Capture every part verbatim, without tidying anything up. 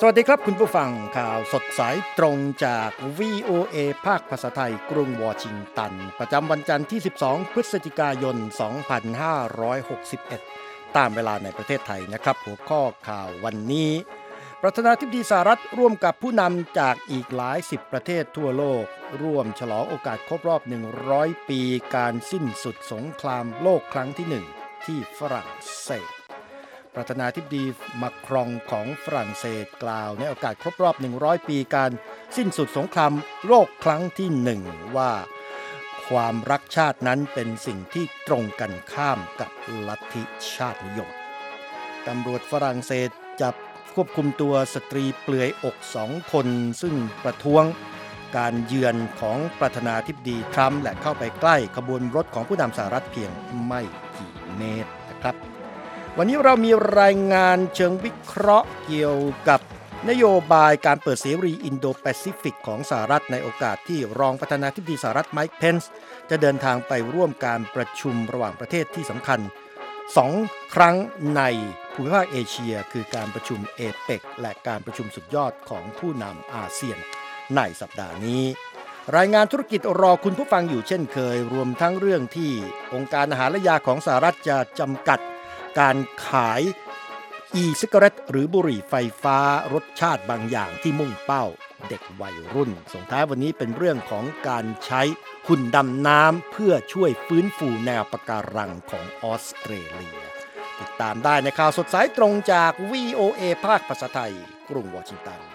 สวัสดีครับคุณผู้ฟังข่าวสดสายตรงจาก วี โอ เอ ภาคภาษาไทยกรุงวอชิงตันประจำวันจันทร์ที่สิบสองพฤศจิกายนสองพันห้าร้อยหกสิบเอ็ดตามเวลาในประเทศไทยนะครับหัวข้อข่าววันนี้ประธานาธิบดีสหรัฐร่วมกับผู้นำจากอีกหลายสิบประเทศทั่วโลกร่วมฉลองโอกาสครบรอบหนึ่งร้อยปีการสิ้นสุดสงครามโลกครั้งที่หนึ่งที่ฝรั่งเศสประธานาธิบดีมาครองของฝรั่งเศสกล่าวในโอกาสครบรอบหนึ่งร้อยปีการสิ้นสุดสงครามโลกครั้งที่หนึ่งว่าความรักชาตินั้นเป็นสิ่งที่ตรงกันข้ามกับลัทธิชาตินิยมตำรวจฝรั่งเศสจับควบคุมตัวสตรีเปลือยอกสองคนซึ่งประท้วงการเยือนของประธานาธิบดีทรัมป์และเข้าไปใกล้ขบวนรถของผู้นำสหรัฐเพียงไม่กี่เมตรนะครับวันนี้เรามีรายงานเชิงวิเคราะห์เกี่ยวกับนโยบายการเปิดเสรีอินโดแปซิฟิกของสหรัฐในโอกาสที่รองประธานาธิบดีสหรัฐไมค์เพนซ์จะเดินทางไปร่วมการประชุมระหว่างประเทศที่สำคัญสองครั้งในภูมิภาคเอเชียคือการประชุมเอเปกและการประชุมสุดยอดของผู้นำอาเซียนในสัปดาห์นี้รายงานธุรกิจรอคุณผู้ฟังอยู่เช่นเคยรวมทั้งเรื่องที่องค์การอาหารและยาของสหรัฐจะจำกัดการขายe-cigarette หรือบุหรี่ไฟฟ้ารสชาติบางอย่างที่มุ่งเป้าเด็กวัยรุ่นส่งท้ายวันนี้เป็นเรื่องของการใช้หุ่นดำน้ำเพื่อช่วยฟื้นฟูแนวปะการังของออสเตรเลียติดตามได้ในข่าวสดสายตรงจาก วี โอ เอ ภาคภาษาไทยกรุงวอชิงตัน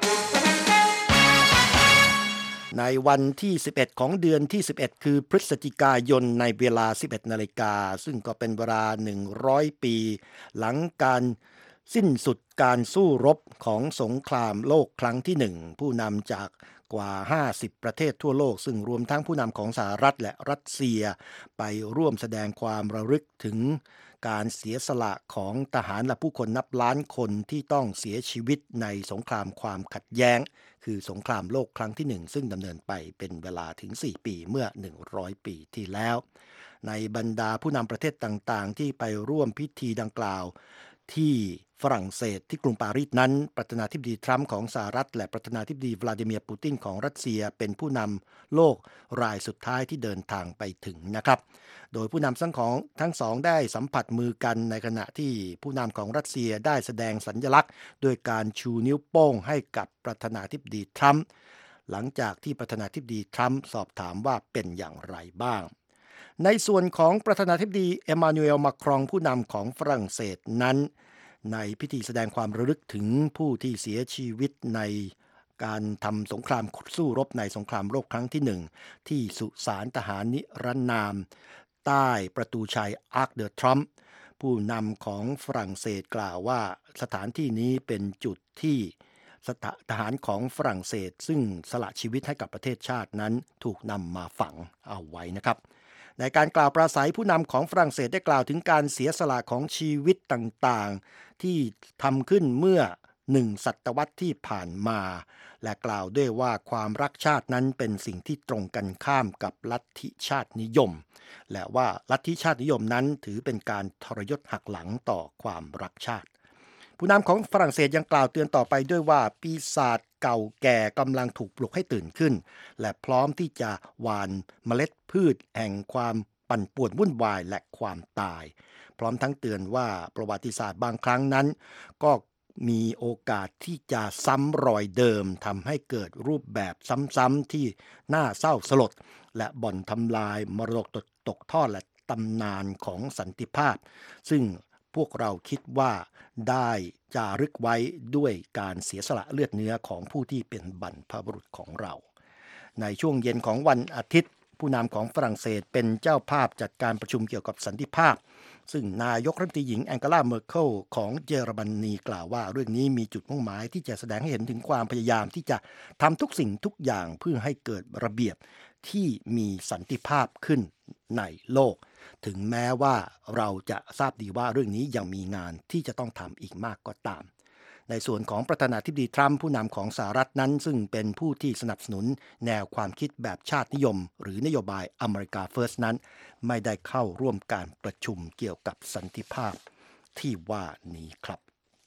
ในวันที่สิบเอ็ดของเดือนที่สิบเอ็ดคือพฤศจิกายนในเวลา สิบเอ็ดนาฬิกาซึ่งก็เป็นเวลาหนึ่งร้อยปีหลังการสิ้นสุดการสู้รบของสงครามโลกครั้งที่หนึ่งผู้นำจากกว่าห้าสิบประเทศทั่วโลกซึ่งรวมทั้งผู้นำของสหรัฐและรัสเซียไปร่วมแสดงความระลึกถึงการเสียสละของทหารและผู้คนนับล้านคนที่ต้องเสียชีวิตในสงครามความขัดแย้งคือสงครามโลกครั้งที่หนึ่งซึ่งดำเนินไปเป็นเวลาถึงสี่ปีเมื่อหนึ่งร้อยปีที่แล้วในบรรดาผู้นำประเทศต่างๆที่ไปร่วมพิธีดังกล่าวที่ฝรั่งเศสที่กรุงปารีสนั้นประธานาธิบดีทรัมป์ของสหรัฐและประธานาธิบดีวลาดิเมียร์ปูตินของรัสเซียเป็นผู้นำโลกรายสุดท้ายที่เดินทางไปถึงนะครับโดยผู้นำทั้งของทั้งสองได้สัมผัสมือกันในขณะที่ผู้นำของรัสเซียได้แสดงสัญลักษณ์โดยการชูนิ้วโป้งให้กับประธานาธิบดีทรัมป์หลังจากที่ประธานาธิบดีทรัมป์สอบถามว่าเป็นอย่างไรบ้างในส่วนของประธานาธิบดีเอมานูเอลมาครองผู้นำของฝรั่งเศสนั้นในพิธีแสดงความระลึกถึงผู้ที่เสียชีวิตในการทำสงครามสู้รบในสงครามโลกครั้งที่หนึ่งที่สุสานทหารนิรนามใต้ประตูชัยอาร์คเดอทรัมป์ผู้นำของฝรั่งเศสกล่าวว่าสถานที่นี้เป็นจุดที่ทหารของฝรั่งเศสซึ่งสละชีวิตให้กับประเทศชาตินั้นถูกนำมาฝังเอาไว้นะครับในการกล่าวปราศัยผู้นำของฝรั่งเศสได้กล่าวถึงการเสียสละของชีวิตต่างๆที่ทำขึ้นเมื่อหนึ่งศตวรรษที่ผ่านมาและกล่าวด้วยว่าความรักชาตินั้นเป็นสิ่งที่ตรงกันข้ามกับลัทธิชาตินิยมและว่าลัทธิชาตินิยมนั้นถือเป็นการทรยศหักหลังต่อความรักชาติผู้นำของฝรั่งเศสยังกล่าวเตือนต่อไปด้วยว่าปีศาจเก่าแก่กำลังถูกปลุกให้ตื่นขึ้นและพร้อมที่จะหว่านเมล็ดพืชแห่งความปั่นป่วนวุ่นวายและความตายพร้อมทั้งเตือนว่าประวัติศาสตร์บางครั้งนั้นก็มีโอกาสที่จะซ้ำรอยเดิมทำให้เกิดรูปแบบซ้ำๆที่น่าเศร้าสลดและบ่อนทำลายมรดกตกทอดและตำนานของสันติภาพซึ่งพวกเราคิดว่าได้จารึกไว้ด้วยการเสียสละเลือดเนื้อของผู้ที่เป็นบรรพบุรุษของเราในช่วงเย็นของวันอาทิตย์ผู้นำของฝรั่งเศสเป็นเจ้าภาพจัดการประชุมเกี่ยวกับสันติภาพซึ่งนายกรัฐมนตรีหญิงแองเกลาเมอร์เคิลของเยอรมนีกล่าวว่าเรื่องนี้มีจุดมุ่งหมายที่จะแสดงให้เห็นถึงความพยายามที่จะทำทุกสิ่งทุกอย่างเพื่อให้เกิดระเบียบที่มีสันติภาพขึ้นในโลกถึงแม้ว่าเราจะทราบดีว่าเรื่องนี้ยังมีงานที่จะต้องทำอีกมากก็ตามในส่วนของประธานาธิบดีทรัมป์ผู้นำของสหรัฐนั้นซึ่งเป็นผู้ที่สนับสนุนแนวความคิดแบบชาตินิยมหรือนโยบายอเมริกาเฟิร์สนั้นไม่ได้เข้าร่วมการประชุมเกี่ยวกับสันติภาพที่ว่านี้ครับ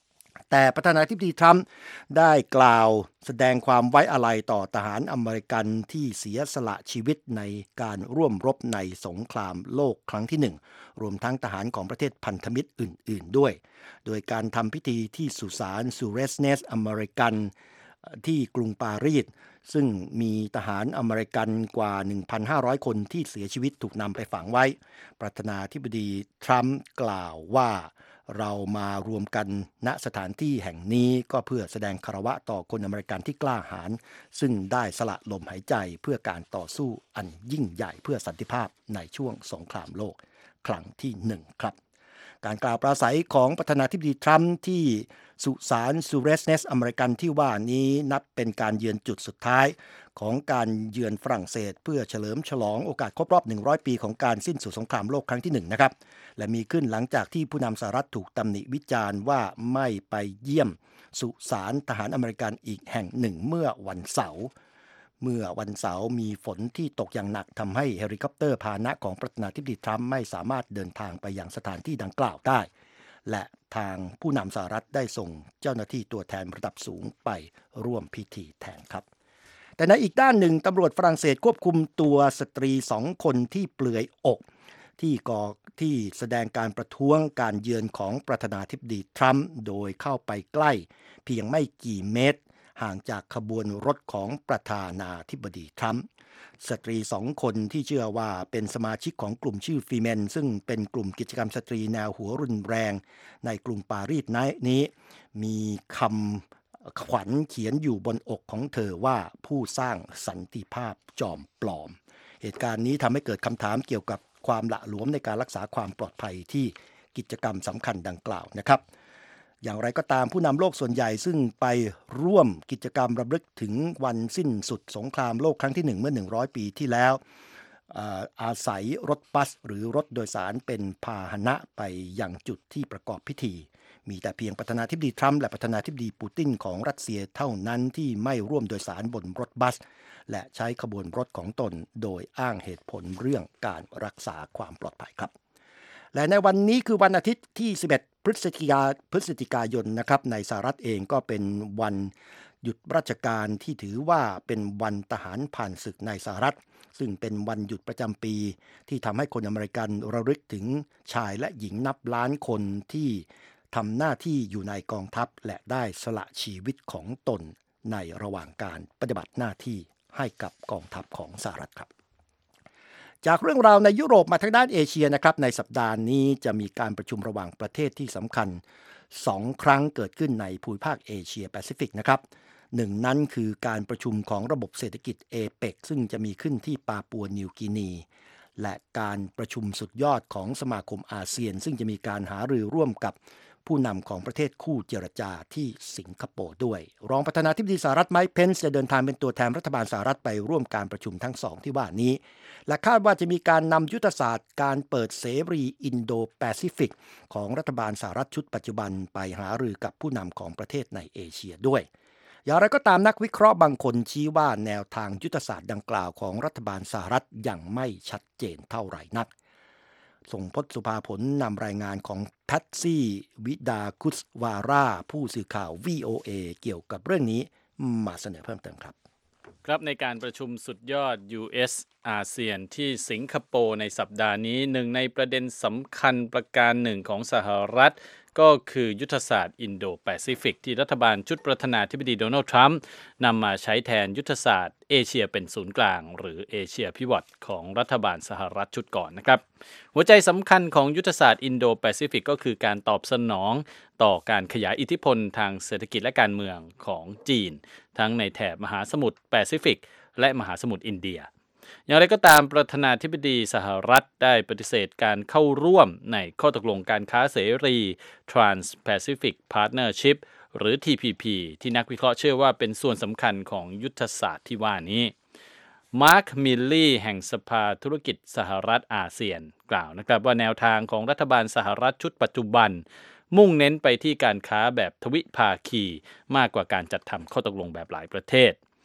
แต่ประธานาธิบดีทรัมป์ได้กล่าวแสดงความไว้อาลัยต่อทหารอเมริกันที่เสียสละชีวิตในการร่วมรบในสงครามโลกครั้งที่หนึ่งรวมทั้งทหารของประเทศพันธมิตรอื่นๆด้วยโดยการทำพิธีที่สุสานซูเรสเนสอเมริกันที่กรุงปารีสซึ่งมีทหารอเมริกันกว่า หนึ่งพันห้าร้อย คนที่เสียชีวิตถูกนำไปฝังไว้ประธานาธิบดีทรัมป์กล่าวว่าเรามารวมกันณสถานที่แห่งนี้ก็เพื่อแสดงคารวะต่อคนอเมริกันที่กล้าหาญซึ่งได้สละลมหายใจเพื่อการต่อสู้อันยิ่งใหญ่เพื่อสันติภาพในช่วงสงครามโลกครั้งที่หนึ่งครับการกล่าวปราศัยของประธานาธิบดีทรัมป์ที่สุสานซูเรสเนสอเมริกันที่ว่านี้นับเป็นการเยือนจุดสุดท้ายของการเยือนฝรั่งเศสเพื่อเฉลิมฉลองโอกาสครบรอบหนึ่งร้อยปีของการสิ้นสุดสงครามโลกครั้งที่หนึ่งนะครับและมีขึ้นหลังจากที่ผู้นำสหรัฐถูกตำหนิวิจารณ์ว่าไม่ไปเยี่ยมสุสานทหารอเมริกันอีกแห่งหนึ่งเมื่อวันเสาร์เมื่อวันเสาร์มีฝนที่ตกอย่างหนักทำให้เฮลิคอปเตอร์พาหนะของประธานาธิบดีทรัมป์ไม่สามารถเดินทางไปยังสถานที่ดังกล่าวได้และทางผู้นำสหรัฐได้ส่งเจ้าหน้าที่ตัวแทนระดับสูงไปร่วมพิธีแทนครับแต่ในอีกด้านหนึ่งตำรวจฝรั่งเศสควบคุมตัวสตรีสองคนที่เปลือยอกที่ก่อที่แสดงการประท้วงการเยือนของประธานาธิบดีทรัมป์โดยเข้าไปใกล้เพียงไม่กี่เมตรห่างจากขบวนรถของประธานาธิบดีทรัมป์สตรีสองคนที่เชื่อว่าเป็นสมาชิกของกลุ่มชื่อฟีเมนซึ่งเป็นกลุ่มกิจกรรมสตรีแนวหัวรุนแรงในกรุงปารีสนี้มีคำขวัญเขียนอยู่บนอกของเธอว่าผู้สร้างสันติภาพจอมปลอมเหตุการณ์นี้ทำให้เกิดคำถามเกี่ยวกับความหละหลวมในการรักษาความปลอดภัยที่กิจกรรมสำคัญดังกล่าวนะครับอย่างไรก็ตามผู้นำโลกส่วนใหญ่ซึ่งไปร่วมกิจกรรมรำลึกถึงวันสิ้นสุดสงครามโลกครั้งที่หนึ่งเมื่อหนึ่งร้อยปีที่แล้ว อาอาศัยรถบัสหรือรถโดยสารเป็นพาหนะไปยังจุดที่ประกอบพิธีมีแต่เพียงประธานาธิบดีทรัมป์และประธานาธิบดีปูตินของรัสเซียเท่านั้นที่ไม่ร่วมโดยสารบนรถบัสและใช้ขบวนรถของตนโดยอ้างเหตุผลเรื่องการรักษาความปลอดภัยครับและในวันนี้คือวันอาทิตย์ที่สิบเอ็ดพฤศจิกาพฤศจิกายนนะครับในสหรัฐเองก็เป็นวันหยุดราชการที่ถือว่าเป็นวันทหารผ่านศึกในสหรัฐซึ่งเป็นวันหยุดประจำปีที่ทำให้คนอเมริกันระลึกถึงชายและหญิงนับล้านคนที่ทำหน้าที่อยู่ในกองทัพและได้สละชีวิตของตนในระหว่างการปฏิบัติหน้าที่ให้กับกองทัพของสหรัฐครับจากเรื่องราวในยุโรปมาทางด้านเอเชียนะครับในสัปดาห์นี้จะมีการประชุมระหว่างประเทศที่สำคัญสองครั้งเกิดขึ้นในภูมิภาคเอเชียแปซิฟิกนะครับหนึ่งนั้นคือการประชุมของระบบเศรษฐกิจเอเปกซึ่งจะมีขึ้นที่ปาปัวนิวกินีและการประชุมสุดยอดของสมาคมอาเซียนซึ่งจะมีการหารือร่วมกับผู้นำของประเทศคู่เจรจาที่สิงคโปร์ด้วยรองประธานาธิบดีสหรัฐไมค์เพนซ์จะเดินทางเป็นตัวแทนรัฐบาลสหรัฐไปร่วมการประชุมทั้งสองที่ว่านี้และคาดว่าจะมีการนำยุทธศาสตร์การเปิดเสรีอินโดแปซิฟิกของรัฐบาลสหรัฐชุดปัจจุบันไปหารือกับผู้นำของประเทศในเอเชียด้วยอย่างไรก็ตามนักวิเคราะห์บางคนชี้ว่าแนวทางยุทธศาสตร์ดังกล่าวของรัฐบาลสหรัฐยังไม่ชัดเจนเท่าไหร่นักส่งพจน์สุภาผลนำรายงานของแพทซี่วิดาคุสวาราผู้สื่อข่าว วี โอ เอ เกี่ยวกับเรื่องนี้มาเสนอเพิ่มเติมครับครับในการประชุมสุดยอด ยู เอส อาเซียนที่สิงคโปร์ในสัปดาห์นี้หนึ่งในประเด็นสำคัญประการหนึ่งของสหรัฐก็คือยุทธศาสตร์อินโดแปซิฟิกที่รัฐบาลชุดประธานาธิบดีโดนัลด์ทรัมป์นำมาใช้แทนยุทธศาสตร์เอเชียเป็นศูนย์กลางหรือเอเชียพิวัตรของรัฐบาลสหรัฐชุดก่อนนะครับหัวใจสำคัญของยุทธศาสตร์อินโดแปซิฟิกก็คือการตอบสนองต่อการขยายอิทธิพลทางเศรษฐกิจและการเมืองของจีนทั้งในแถบมหาสมุทรแปซิฟิกและมหาสมุทรอินเดียอย่างไรก็ตามประธานาธิบดีสหรัฐได้ปฏิเสธการเข้าร่วมในข้อตกลงการค้าเสรี Trans-Pacific Partnership หรือ ที พี พี ที่นักวิเคราะห์เชื่อว่าเป็นส่วนสำคัญของยุทธศาสตร์ที่ว่านี้มาร์คมิลลี่แห่งสภาธุรกิจสหรัฐอาเซียนกล่าวนะครับว่าแนวทางของรัฐบาลสหรัฐชุดปัจจุบันมุ่งเน้นไปที่การค้าแบบทวิภาคีมากกว่าการจัดทำข้อตกลงแบบหลายประเทศ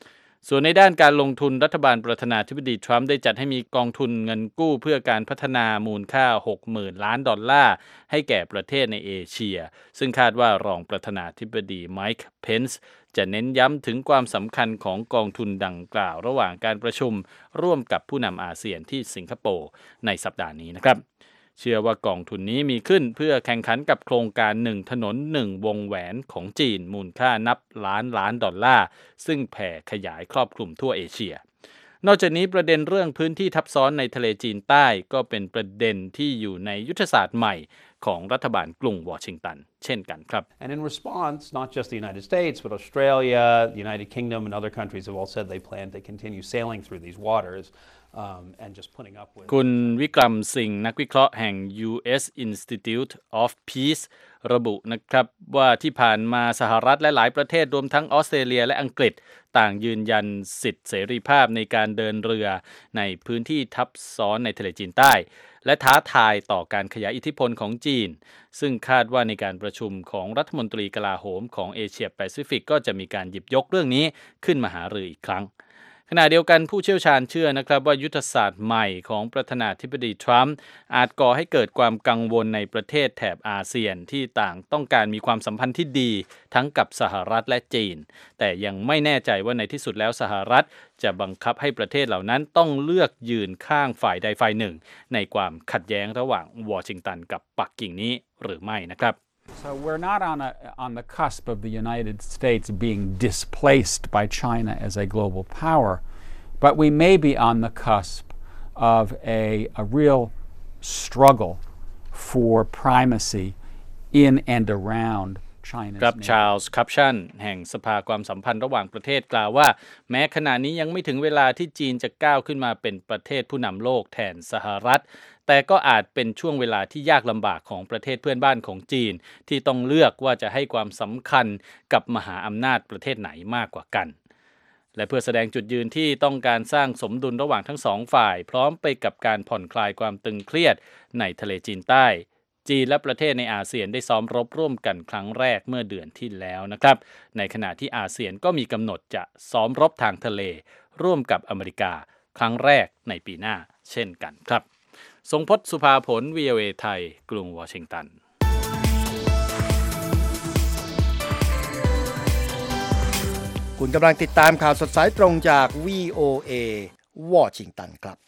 ส่วนในด้านการลงทุนรัฐบาลประธานาธิบดีทรัมป์ได้จัดให้มีกองทุนเงินกู้เพื่อการพัฒนามูลค่า หกหมื่น ล้านดอลลาร์ให้แก่ประเทศในเอเชียซึ่งคาดว่ารองประธานาธิบดีไมค์เพนซ์จะเน้นย้ำถึงความสำคัญของกองทุนดังกล่าวระหว่างการประชุมร่วมกับผู้นำอาเซียนที่สิงคโปร์ในสัปดาห์นี้นะครับเชื่อว่ากองทุนนี้มีขึ้นเพื่อแข่งขันกับโครงการหนึ่งถนนหนึ่งวงแหวนของจีนมูลค่านับล้านล้านดอลลาร์ซึ่งแผ่ขยายครอบคลุมทั่วเอเชียนอกจากนี้ประเด็นเรื่องพื้นที่ทับซ้อนในทะเลจีนใต้ก็เป็นประเด็นที่อยู่ในยุทธศาสตร์ใหม่ของรัฐบาลกรุงวอชิงตันเช่นกันครับ And in response, not just the United States, but Australia, the United Kingdom, and other countries have all said they plan to continue sailing through these waters um, and just putting up with. คุณวิกรมสิงห์นักวิเคราะห์แห่ง ยู เอส Institute of Peace ระบุนะครับว่าที่ผ่านมาสหรัฐและหลายประเทศรวมทั้งออสเตรเลียและอังกฤษต่างยืนยันสิทธิเสรีภาพในการเดินเรือในพื้นที่ทับซ้อนในทะเลจีนใต้และท้าทายต่อการขยายอิทธิพลของจีนซึ่งคาดว่าในการประชุมของรัฐมนตรีกลาโหมของเอเชียแปซิฟิกก็จะมีการหยิบยกเรื่องนี้ขึ้นมาหารืออีกครั้งขณะเดียวกันผู้เชี่ยวชาญเชื่อนะครับว่ายุทธศาสตร์ใหม่ของประธานาธิบดีทรัมป์อาจก่อให้เกิดความกังวลในประเทศแถบอาเซียนที่ต่างต้องการมีความสัมพันธ์ที่ดีทั้งกับสหรัฐและจีนแต่ยังไม่แน่ใจว่าในที่สุดแล้วสหรัฐจะบังคับให้ประเทศเหล่านั้นต้องเลือกยืนข้างฝ่ายใดฝ่ายหนึ่งในความขัดแย้งระหว่างวอชิงตันกับปักกิ่งนี้หรือไม่นะครับ So we're not on a on the cusp of the United States being displaced by China as a global power, but we may be on the cusp of a a real struggle for primacy in and around China's ครับชาร์ลส์คัปชันแห่งสภาความสัมพันธ์ระหว่างประเทศกล่าวว่าแม้ขณะนี้ยังไม่ถึงเวลาที่จีนจะก้าวขึ้นมาเป็นประเทศผู้นำโลกแทนสหรัฐแต่ก็อาจเป็นช่วงเวลาที่ยากลำบากของประเทศเพื่อนบ้านของจีนที่ต้องเลือกว่าจะให้ความสำคัญกับมหาอำนาจประเทศไหนมากกว่ากันและเพื่อแสดงจุดยืนที่ต้องการสร้างสมดุลระหว่างทั้งสองฝ่ายพร้อมไปกับการผ่อนคลายความตึงเครียดในทะเลจีนใต้จีนและประเทศในอาเซียนได้ซ้อมรบร่วมกันครั้งแรกเมื่อเดือนที่แล้วนะครับในขณะที่อาเซียนก็มีกำหนดจะซ้อมรบทางทะเลร่วมกับอเมริกาครั้งแรกในปีหน้าเช่นกันครับทรงพจน์สุภาผล วี โอ เอ ไทยกรุงวอชิงตันคุณกำลังติดตามข่าวสดสายตรงจาก วี โอ เอ วอชิงตันครับ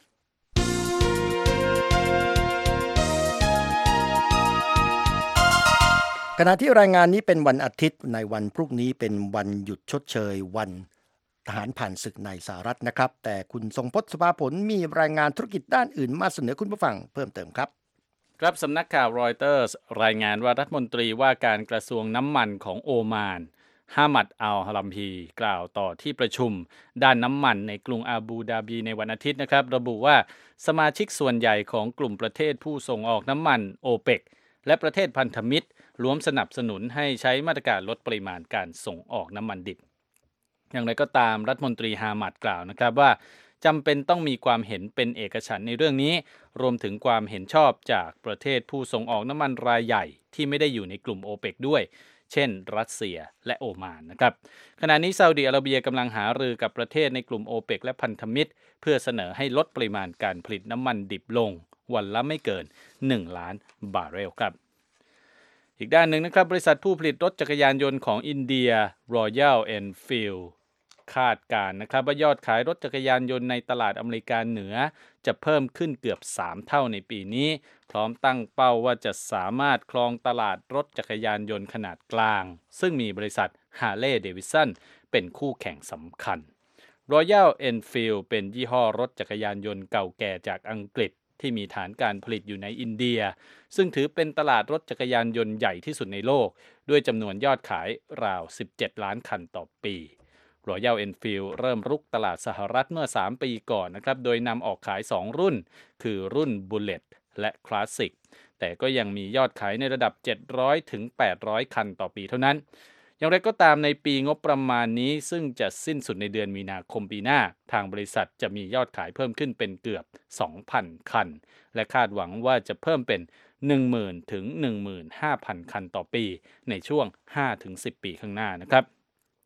ขณะที่รายงานนี้เป็นวันอาทิตย์ในวันพรุ่งนี้เป็นวันหยุดชดเชยวันทหารผ่านศึกในสหรัฐนะครับแต่คุณทรงพจน์สุภาผลมีรายงานธุรกิจด้านอื่นมาเสนอคุณผู้ฟังเพิ่มเติมครับครับสำนักข่าวรอยเตอร์สรายงานว่ารัฐมนตรีว่าการกระทรวงน้ำมันของโอมานฮามัดอัลฮารัมพีกล่าวต่อที่ประชุมด้านน้ำมันในกรุงอาบูดาบีในวันอาทิตย์นะครับระบุว่าสมาชิกส่วนใหญ่ของกลุ่มประเทศผู้ส่งออกน้ำมันโอเปกและประเทศพันธมิตรล้วนสนับสนุนให้ใช้มาตรการลดปริมาณการส่งออกน้ำมันดิบอย่างไรก็ตามรัฐมนตรีฮามัดกล่าวนะครับว่าจำเป็นต้องมีความเห็นเป็นเอกฉันท์ในเรื่องนี้รวมถึงความเห็นชอบจากประเทศผู้ส่งออกน้ำมันรายใหญ่ที่ไม่ได้อยู่ในกลุ่มโอเปกด้วยเช่นรัสเซียและโอมานนะครับขณะนี้ซาอุดิอาระเบียกำลังหารือกับประเทศในกลุ่มโอเปกและพันธมิตรเพื่อเสนอให้ลดปริมาณการผลิตน้ำมันดิบลงวันละไม่เกินหนึ่งล้านบาร์เรลครับอีกด้านหนึ่งนะครับบริษัทผู้ผลิตรถจักรยานยนต์ของอินเดีย Royal Enfield คาดการณ์นะครับว่ายอดขายรถจักรยานยนต์ในตลาดอเมริกาเหนือจะเพิ่มขึ้นเกือบสามเท่าในปีนี้พร้อมตั้งเป้าว่าจะสามารถครองตลาดรถจักรยานยนต์ขนาดกลางซึ่งมีบริษัท Harley Davidson เป็นคู่แข่งสำคัญ Royal Enfield เป็นยี่ห้อรถจักรยานยนต์เก่าแก่จากอังกฤษที่มีฐานการผลิตอยู่ในอินเดียซึ่งถือเป็นตลาดรถจักรยานยนต์ใหญ่ที่สุดในโลกด้วยจำนวนยอดขายราวสิบเจ็ดล้านคันต่อปี Royal Enfield เริ่มรุกตลาดสหรัฐเมื่อสามปีก่อนนะครับโดยนำออกขายสองรุ่นคือรุ่น Bullet และ Classic แต่ก็ยังมียอดขายในระดับเจ็ดร้อยถึงแปดร้อยคันต่อปีเท่านั้นอย่างไรก็ตามในปีงบประมาณนี้ซึ่งจะสิ้นสุดในเดือนมีนาคมปีหน้าทางบริษัทจะมียอดขายเพิ่มขึ้นเป็นเกือบ สองพัน คันและคาดหวังว่าจะเพิ่มเป็น หนึ่งหมื่น ถึง หนึ่งหมื่นห้าพัน คันต่อปีในช่วง ห้าถึงสิบ ปีข้างหน้านะครับ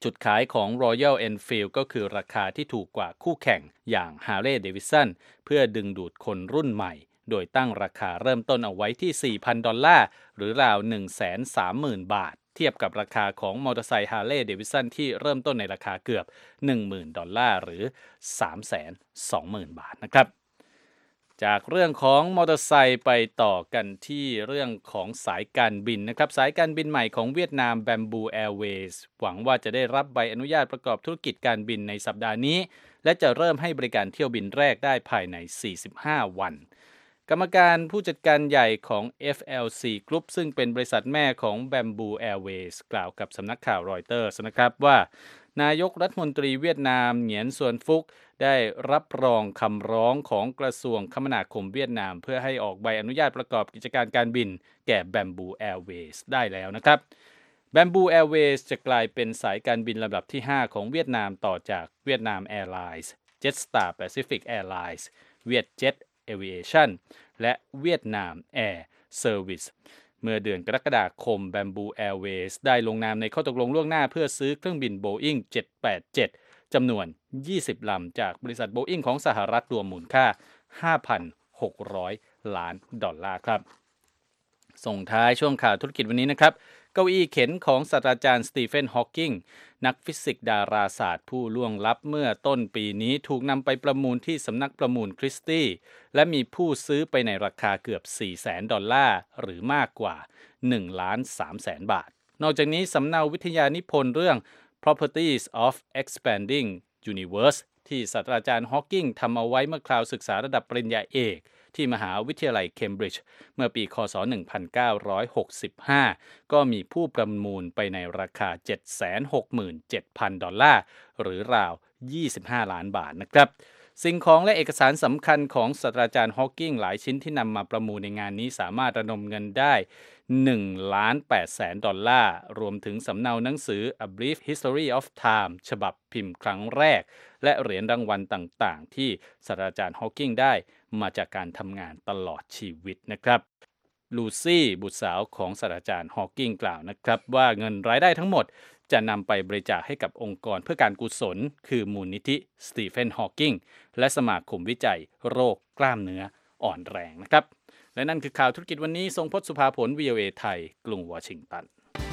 จุดขายของ Royal Enfield ก็คือราคาที่ถูกกว่าคู่แข่งอย่าง Harley Davidson เพื่อดึงดูดคนรุ่นใหม่โดยตั้งราคาเริ่มต้นเอาไว้ที่ สี่พัน ดอลลาร์หรือราว หนึ่งแสนสามหมื่น บาทเทียบกับราคาของมอเตอร์ไซค์ Harley Davidson ที่เริ่มต้นในราคาเกือบ หนึ่งหมื่น ดอลลาร์หรือ สามแสนสองหมื่น บาทนะครับจากเรื่องของมอเตอร์ไซค์ไปต่อกันที่เรื่องของสายการบินนะครับสายการบินใหม่ของเวียดนาม Bamboo Airways หวังว่าจะได้รับใบอนุญาตประกอบธุรกิจการบินในสัปดาห์นี้และจะเริ่มให้บริการเที่ยวบินแรกได้ภายในสี่สิบห้าวันกรรมการผู้จัดการใหญ่ของ เอฟ แอล ซี Group ซึ่งเป็นบริษัทแม่ของ Bamboo Airways กล่าวกับสำนักข่าวรอยเตอร์สนะครับว่านายกรัฐมนตรีเวียดนามเหงียนส่วนฟุกได้รับรองคำร้องของกระทรวงคมนาคมเวียดนามเพื่อให้ออกใบอนุญาตประกอบกิจการการบินแก่ Bamboo Airways ได้แล้วนะครับ Bamboo Airways จะกลายเป็นสายการบินลำดับที่ห้าของเวียดนามต่อจากเวียดนาม Airlines Jetstar Pacific Airlines Vietjet Aviation และเวียดนาม Air Service เมื่อเดือนกรกฎาคม Bamboo Airways ได้ลงนามในข้อตกลงล่วงหน้าเพื่อซื้อเครื่องบิน Boeing เจ็ดแปดเจ็ด จำนวน ยี่สิบ ลำจากบริษัท Boeing ของสหรัฐรวมมูลค่า ห้าพันหกร้อย ล้านดอลลาร์ครับส่งท้ายช่วงข่าวธุรกิจวันนี้นะครับเก้าอี้เข็นของศาสตราจารย์สตีเฟนฮอว์กิงนักฟิสิกส์ดาราศาสตร์ผู้ล่วงลับเมื่อต้นปีนี้ถูกนำไปประมูลที่สำนักประมูลคริสตี้และมีผู้ซื้อไปในราคาเกือบ สี่แสน ดอลลาร์หรือมากกว่า หนึ่งล้านสามแสน บาทนอกจากนี้สำเนาวิทยานิพนธ์เรื่อง Properties of Expanding Universe ที่ศาสตราจารย์ฮอว์กิงทำเอาไว้เมื่อคราวศึกษาระดับปริญญาเอกที่มหาวิทยาลัยเคมบริดจ์เมื่อปีคศหนึ่งพันเก้าร้อยหกสิบห้าก็มีผู้ประมูลไปในราคา เจ็ดแสนหกหมื่นเจ็ดพัน ดอลลาร์หรือราวยี่สิบห้าล้านบาทนะครับสิ่งของและเอกสารสำคัญของศาสตราจารย์ฮอว์กิงหลายชิ้นที่นำมาประมูลในงานนี้สามารถระดมเงินได้หนึ่งล้านแปดแสนดอลลาร์รวมถึงสำเนาหนังสือ A Brief History of Time ฉบับพิมพ์ครั้งแรกและเหรียญรางวัลต่างๆที่ศาสตราจารย์ฮอว์กิงได้มาจากการทำงานตลอดชีวิตนะครับลูซี่บุตรสาวของศาสตราจารย์ฮอว์กิงกล่าวนะครับว่าเงินรายได้ทั้งหมดจะนำไปบริจาคให้กับองค์กรเพื่อการกุศลคือมูลนิธิสตีเฟนฮอว์กิงและสมาคมวิจัยโรคกล้ามเนื้ออ่อนแรงนะครับและนั่นคือข่าวธุรกิจวันนี้ทรงพจน์สุภาผล วี โอ เอ ไทยกรุงวอชิงตัน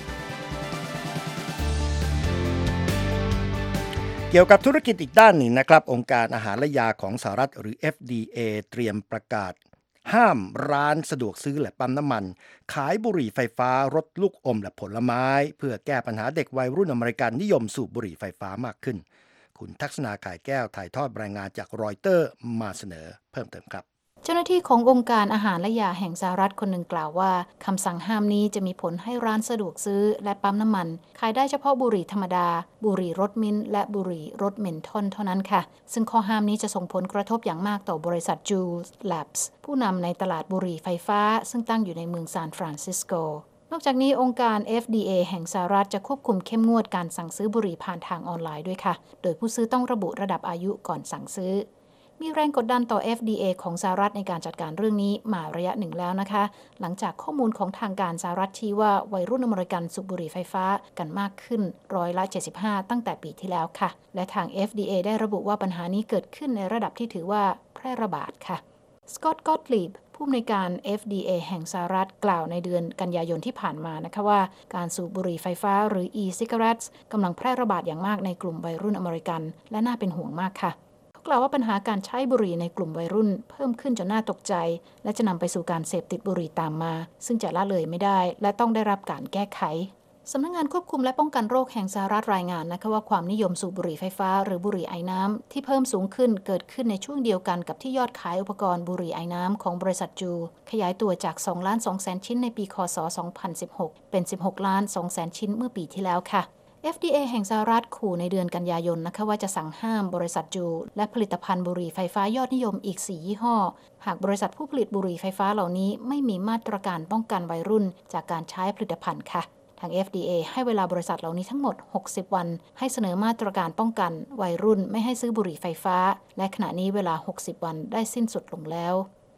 เกี่ยวกับธุรกิจอีกด้านหนึ่งนะครับองค์การอาหารและยาของสหรัฐหรือ เอฟ ดี เอ เตรียมประกาศห้ามร้านสะดวกซื้อและปั๊มน้ำมันขายบุหรี่ไฟฟ้ารสลูกอมและผลไม้เพื่อแก้ปัญหาเด็กวัยรุ่นอเมริกันนิยมสูบบุหรี่ไฟฟ้ามากขึ้นคุณทักษณาข่ายแก้วถ่ายทอดรายงานจากรอยเตอร์มาเสนอเพิ่มเติมครับเจ้าหน้าที่ขององค์การอาหารและยาแห่งสหรัฐคนหนึ่งกล่าวว่าคำสั่งห้ามนี้จะมีผลให้ร้านสะดวกซื้อและปั๊มน้ำมันขายได้เฉพาะบุหรี่ธรรมดาบุหรี่รสมิ้นท์และบุหรี่รสเมนทอลเท่านั้นค่ะซึ่งข้อห้ามนี้จะส่งผลกระทบอย่างมากต่อบริษัท Juul Labs ผู้นำในตลาดบุหรี่ไฟฟ้าซึ่งตั้งอยู่ในเมืองซานฟรานซิสโกนอกจากนี้องค์การ เอฟ ดี เอ แห่งสหรัฐจะควบคุมเข้มงวดการสั่งซื้อบุหรี่ผ่านทางออนไลน์ด้วยค่ะโดยผู้ซื้อต้องระบุระดับอายุก่อนสั่งซื้อมีแรงกดดันต่อ เอฟ ดี เอ ของสหรัฐในการจัดการเรื่องนี้มาระยะหนึ่งแล้วนะคะหลังจากข้อมูลของทางการสหรัฐชี้ว่าวัยรุ่นอเมริกันสูบบุหรี่ไฟฟ้ากันมากขึ้นร้อยละเจ็ดสิบห้าตั้งแต่ปีที่แล้วค่ะและทาง เอฟ ดี เอ ได้ระบุว่าปัญหานี้เกิดขึ้นในระดับที่ถือว่าแพร่ระบาดค่ะสกอตต์ กอตลีบผู้อำนวยการ เอฟ ดี เอ แห่งสหรัฐกล่าวในเดือนกันยายนที่ผ่านมานะคะว่าการสูบบุหรี่ไฟฟ้าหรือ e-cigarettes กำลังแพร่ระบาดอย่างมากในกลุ่มวัยรุ่นอเมริกันและน่าเป็นห่วงมากค่ะกล่าวว่าปัญหาการใช้บุหรี่ในกลุ่มวัยรุ่นเพิ่มขึ้นจนน่าตกใจและจะนำไปสู่การเสพติดบุหรี่ตามมาซึ่งจะละเลยไม่ได้และต้องได้รับการแก้ไขสำนักงานควบคุมและป้องกันโรคแห่งสหรัฐรายงานนะคะว่าความนิยมสูบบุหรี่ไฟฟ้าหรือบุหรี่ไอน้ำที่เพิ่มสูงขึ้นเกิดขึ้นในช่วงเดียวกันกับที่ยอดขายอุปกรณ์บุหรี่ไอน้ำของบริษัทจูขยายตัวจากสองล้านสองแสนชิ้นในปีคศสองพันสิบหกเป็นสิบหกล้านสองแสนชิ้นเมื่อปีที่แล้วค่ะเอฟ ดี เอ แห่งสหรัฐขู่ในเดือนกันยายนนะคะว่าจะสั่งห้ามบริษัทจูและผลิตภัณฑ์บุหรี่ไฟฟ้ายอดนิยมอีกสี่ยี่ห้อหากบริษัทผู้ผลิตบุหรี่ไฟฟ้าเหล่านี้ไม่มีมาตรการป้องกันวัยรุ่นจากการใช้ผลิตภัณฑ์ค่ะทาง เอฟ ดี เอ ให้เวลาบริษัทเหล่านี้ทั้งหมดหกสิบวันให้เสนอมาตรการป้องกันวัยรุ่นไม่ให้ซื้อบุหรี่ไฟฟ้าและขณะนี้เวลาหกสิบวันได้สิ้นสุดลงแล้ว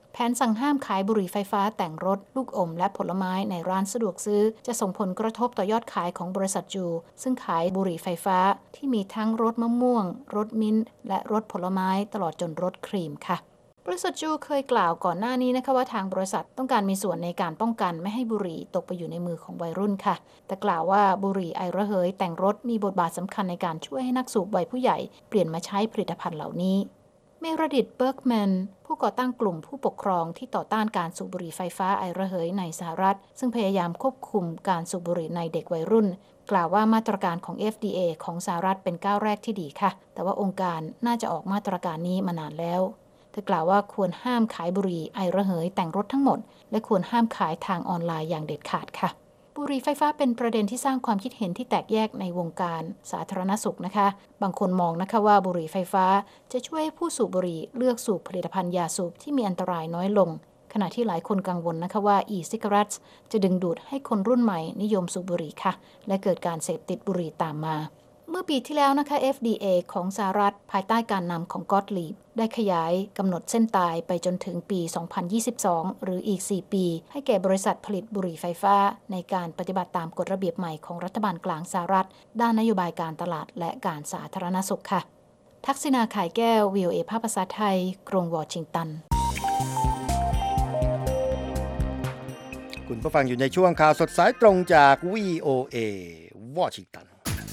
แผนสั่งห้ามขายบุหรี่ไฟฟ้าแต่งรถลูกอมและผลไม้ในร้านสะดวกซื้อจะส่งผลกระทบต่อยอดขายของบริษัทจูซึ่งขายบุหรี่ไฟฟ้าที่มีทั้งรสมะม่วงรสมิ้นท์และรสผลไม้ตลอดจนรสครีมค่ะบริษัทจูเคยกล่าวก่อนหน้านี้นะคะว่าทางบริษัทต้องการมีส่วนในการป้องกันไม่ให้บุหรี่ตกไปอยู่ในมือของวัยรุ่นค่ะแต่กล่าวว่าบุหรี่ไอระเหยแต่งรถมีบทบาทสำคัญในการช่วยให้นักสูบวัยผู้ใหญ่เปลี่ยนมาใช้ผลิตภัณฑ์เหล่านี้เมรดิต เบิร์กแมนผู้ก่อตั้งกลุ่มผู้ปกครองที่ต่อต้านการสูบบุหรี่ไฟฟ้าไอระเหยในสหรัฐซึ่งพยายามควบคุมการสูบบุหรี่ในเด็กวัยรุ่นกล่าวว่ามาตรการของ เอฟ ดี เอ ของสหรัฐเป็นก้าวแรกที่ดีค่ะแต่ว่าองค์การน่าจะออกมาตรการนี้มานานแล้วเธอกล่าวว่าควรห้ามขายบุหรี่ไอระเหยแต่งรถทั้งหมดและควรห้ามขายทางออนไลน์อย่างเด็ดขาดค่ะบุหรี่ไฟฟ้าเป็นประเด็นที่สร้างความคิดเห็นที่แตกแยกในวงการสาธารณสุขนะคะบางคนมองนะคะว่าบุหรี่ไฟฟ้าจะช่วยให้ผู้สูบบุหรี่เลือกสูบผลิตภัณฑ์ยาสูบที่มีอันตรายน้อยลงขณะที่หลายคนกังวลนะคะว่า e-cigarettes จะดึงดูดให้คนรุ่นใหม่นิยมสูบบุหรี่ค่ะและเกิดการเสพติดบุหรี่ตามมาเมื่อปีที่แล้วนะคะ เอฟ ดี เอ ของสหรัฐภายใต้การนำของก็อตลีบได้ขยายกำหนดเส้นตายไปจนถึงปี สองพันยี่สิบสอง หรืออีก สี่ ปีให้แก่บริษัทผลิตบุหรี่ไฟฟ้าในการปฏิบัติตามกฎระเบียบใหม่ของรัฐบาลกลางสหรัฐด้านนโยบายการตลาดและการสาธารณสุขค่ะทักษิณา ข่ายแก้ว วี โอ เอ ภาคภาษาไทยกรุงวอชิงตันคุณผู้ฟังอยู่ในช่วงข่าวสดสายตรงจาก วี โอ เอ วอชิงตัน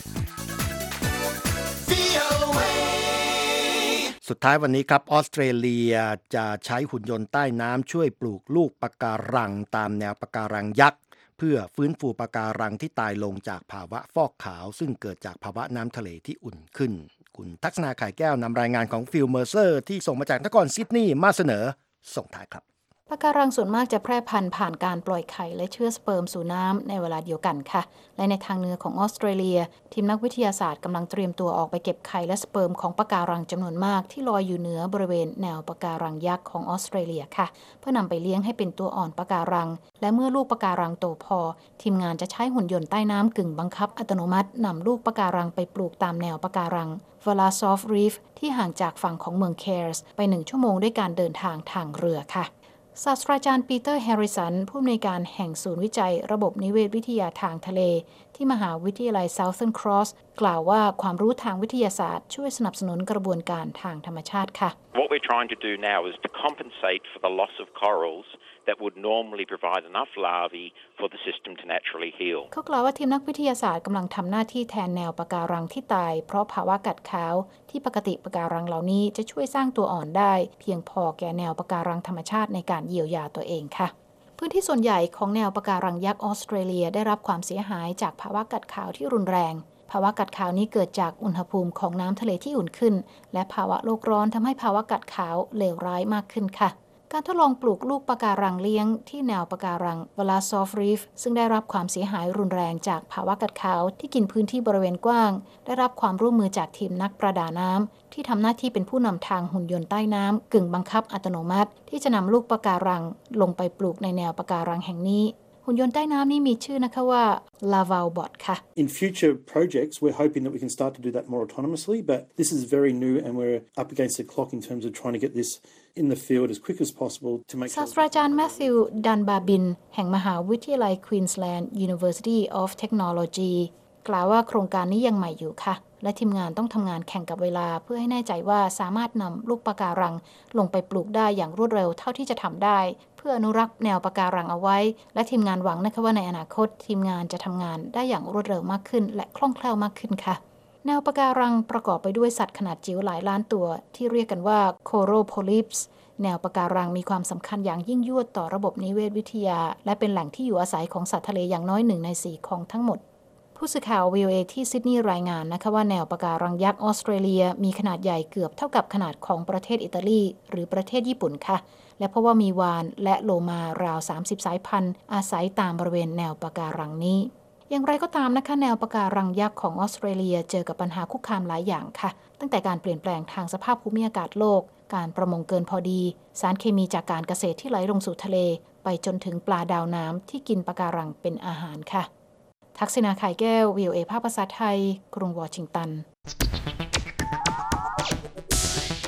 สุดท้ายวันนี้ครับออสเตรเลียจะใช้หุ่นยนต์ใต้น้ำช่วยปลูกลูกปะการังตามแนวปะการังยักษ์เพื่อฟื้นฟูปะการังที่ตายลงจากภาวะฟอกขาวซึ่งเกิดจากภาวะน้ำทะเลที่อุ่นขึ้นคุณทักษณา ข่ายแก้วนำรายงานของฟิลเมอร์เซอร์ที่ส่งมาจากนครซิดนีย์มาเสนอส่งท้ายครับปะการังส่วนมากจะแพร่พันธุ์ผ่านการปล่อยไข่และเชื้อสเปิร์มสู่น้ำในเวลาเดียวกันค่ะและในทางเหนือของออสเตรเลียทีมนักวิทยาศาสตร์กำลังเตรียมตัวออกไปเก็บไข่และสเปิร์มของปะการังจำนวนมากที่ลอยอยู่เหนือบริเวณแนวปะการังยักษ์ของออสเตรเลียค่ะเพื่อนำไปเลี้ยงให้เป็นตัวอ่อนปะการังและเมื่อลูกปะการังโตพอทีมงานจะใช้หุ่นยนต์ใต้น้ำกึ่งบังคับอัตโนมัตินำลูกปะการังไปปลูกตามแนวปะการังวลาซอฟรีฟที่ห่างจากฝั่งของเมืองแคร์สไปหนึ่งชั่วโมงด้วยการเดินทางทางเรือค่ะศาสตราจารย์ปีเตอร์แฮร์ริสันผู้อำนวยการแห่งศูนย์วิจัยระบบนิเวศวิทยาทางทะเลที่มหาวิทยาลัย Southern Cross กล่าวว่าความรู้ทางวิทยาศาสตร์ช่วยสนับสนุนกระบวนการทางธรรมชาติค่ะ What we're trying to do now is to compensate for the loss of corals that would normally provide enough larvae for the system to naturally heal เขากล่าวว่าทีมนักวิทยาศาสตร์กำลังทำหน้าที่แทนแนวปะการังที่ตายเพราะภาวะกัดขาวที่ปกติปะการังเหล่านี้จะช่วยสร้างตัวอ่อนได้เพียงพอแก่แนวปะการังธรรมชาติในการเยียวยาตัวเองค่ะพื้นที่ส่วนใหญ่ของแนวปะการังยักษ์ออสเตรเลียได้รับความเสียหายจากภาวะกัดขาวที่รุนแรงภาวะกัดขาวนี้เกิดจากอุณหภูมิของน้ำทะเลที่อุ่นขึ้นและภาวะโลกร้อนทำให้ภาวะกัดขาวเลวร้ายมากขึ้นค่ะการทดลองปลูกลูกปะการังเลี้ยงที่แนวปะการังวลาซอฟรีฟซึ่งได้รับความเสียหายรุนแรงจากภาวะกัดขาวที่กินพื้นที่บริเวณกว้างได้รับความร่วมมือจากทีมนักประดาน้ำที่ทำหน้าที่เป็นผู้นำทางหุ่นยนต์ใต้น้ำกึ่งบังคับอัตโนมัติที่จะนำลูกปะการังลงไปปลูกในแนวปะการังแห่งนี้หุ่นยนต์ใต้น้ำนี้มีชื่อนะคะว่า Lavalbot ค่ะ In future projects, we're hoping that we can start to do that more autonomously, but this is very new and we're up against the clock in terms of trying to get this in the field as quick as possible to make sure ศาสตราจารย์แมทธิว ดันบาบินแห่งมหาวิทยาลัย Queensland University of Technology กล่าวว่าโครงการนี้ยังใหม่อยู่ค่ะและทีมงานต้องทำงานแข่งกับเวลาเพื่อให้แน่ใจว่าสามารถนำลูกปะการังลงไปปลูกได้อย่างรวดเร็วเท่าที่จะทำได้เพื่ออนุรักษ์แนวปะการังเอาไว้และทีมงานหวังนะคะว่าในอนาคตทีมงานจะทำงานได้อย่างรวดเร็วมากขึ้นและคล่องแคล่วมากขึ้นค่ะแนวปะการังประกอบไปด้วยสัตว์ขนาดจิ๋วหลายล้านตัวที่เรียกกันว่า Coral Polyps แนวปะการังมีความสำคัญอย่างยิ่งยวดต่อระบบนิเวศวิทยาและเป็นแหล่งที่อยู่อาศัยของสัตว์ทะเลอย่างน้อยหนึ่งในสี่ของทั้งหมดผู้สื่อข่าว วี โอ เอ ที่ซิดนีย์รายงานนะคะว่าแนวปะการังยักษ์ออสเตรเลียมีขนาดใหญ่เกือบเท่ากับขนาดของประเทศอิตาลีหรือประเทศญี่ปุ่นค่ะและเพราะว่ามีวาฬและโลมาราวสามสิบสายพันธุ์อาศัยตามบริเวณแนวปะการังนี้อย่างไรก็ตามนะคะแนวปะการังยักษ์ของออสเตรเลียเจอกับปัญหาคุกคามหลายอย่างค่ะตั้งแต่การเปลี่ยนแปลงทางสภาพภูมิอากาศโลกการประมงเกินพอดีสารเคมีจากการเกษตรที่ไหลลงสู่ทะเลไปจนถึงปลาดาวน้ำที่กินปะการังเป็นอาหารค่ะทักษิณา ข่ายแก้ว วี โอ เอ ภาคภาษาไทยกรุงวอชิงตัน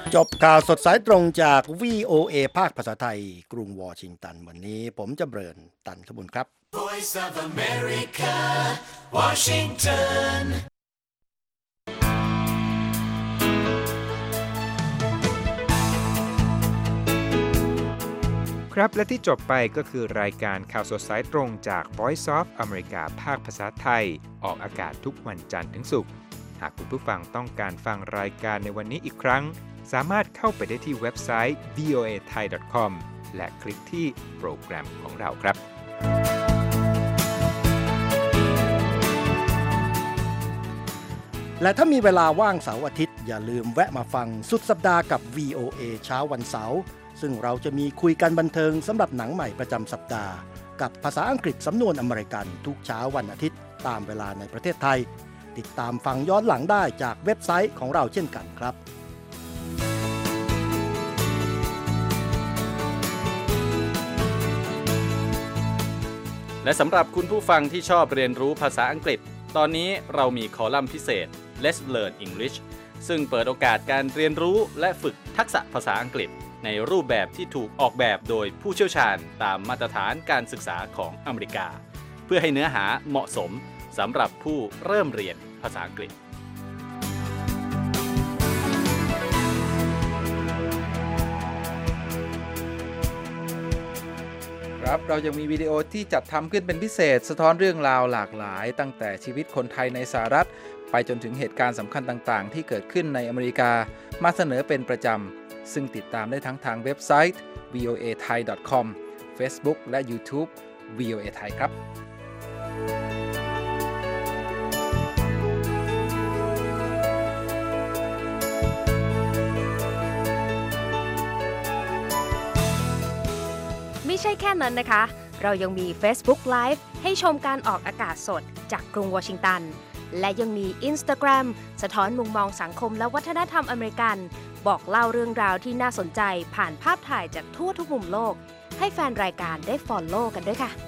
จบข่าวสดสายตรงจาก วี โอ เอ ภาคภาษาไทยกรุงวอชิงตันวันนี้ผมจะเบริญตันขบุญครับ Voice of America Washington ครับและที่จบไปก็คือรายการข่าวสดสายตรงจาก Voice of America ภาคภาษาไทยออกอากาศทุกวันจันทร์ถึงศุกร์หากคุณผู้ฟังต้องการฟังรายการในวันนี้อีกครั้งสามารถเข้าไปได้ที่เว็บไซต์ วี โอ เอ ไทย ดอท คอม และคลิกที่โปรแกรมของเราครับและถ้ามีเวลาว่างเสาร์อาทิตย์อย่าลืมแวะมาฟังสุดสัปดาห์กับ วี โอ เอ เช้าวันเสาร์ซึ่งเราจะมีคุยกันบันเทิงสำหรับหนังใหม่ประจำสัปดาห์กับภาษาอังกฤษสำนวนอเมริกันทุกเช้าวันอาทิตย์ตามเวลาในประเทศไทยติดตามฟังย้อนหลังได้จากเว็บไซต์ของเราเช่นกันครับและสำหรับคุณผู้ฟังที่ชอบเรียนรู้ภาษาอังกฤษตอนนี้เรามีคอลัมน์พิเศษ Let's Learn English ซึ่งเปิดโอกาสการเรียนรู้และฝึกทักษะภาษาอังกฤษในรูปแบบที่ถูกออกแบบโดยผู้เชี่ยวชาญตามมาตรฐานการศึกษาของอเมริกาเพื่อให้เนื้อหาเหมาะสมสำหรับผู้เริ่มเรียนภาษาอังกฤษครับเรายังมีวิดีโอที่จัดทำขึ้นเป็นพิเศษสะท้อนเรื่องราวหลากหลายตั้งแต่ชีวิตคนไทยในสหรัฐไปจนถึงเหตุการณ์สำคัญต่างๆที่เกิดขึ้นในอเมริกามาเสนอเป็นประจำซึ่งติดตามได้ทั้งทางเว็บไซต์ วี โอ เอ ไทย ดอท คอม Facebook และ YouTube วี โอ เอ ไทยครับไม่ใช่แค่นั้นนะคะเรายังมี Facebook Live ให้ชมการออกอากาศสดจากกรุงวอชิงตันและยังมี Instagram สะท้อนมุมมองสังคมและวัฒนธรรมอเมริกันบอกเล่าเรื่องราวที่น่าสนใจผ่านภาพถ่ายจากทั่วทุกมุมโลกให้แฟนรายการได้ follow กันด้วยค่ะ